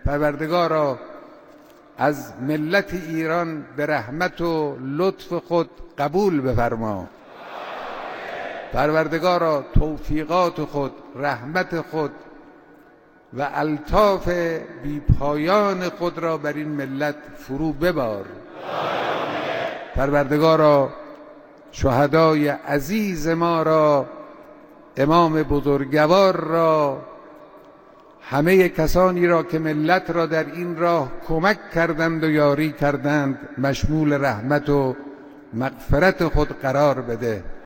پروردگارا از ملت ایران به رحمت و لطف خود قبول بفرما. پروردگارا توفیقات خود، رحمت خود و الطاف بیپایان خود را بر این ملت فرو ببار. پروردگارا شهدای عزیز ما را، امام بزرگوار را، همه کسانی را که ملت را در این راه کمک کردند و یاری کردند مشمول رحمت و مغفرت خود قرار بده.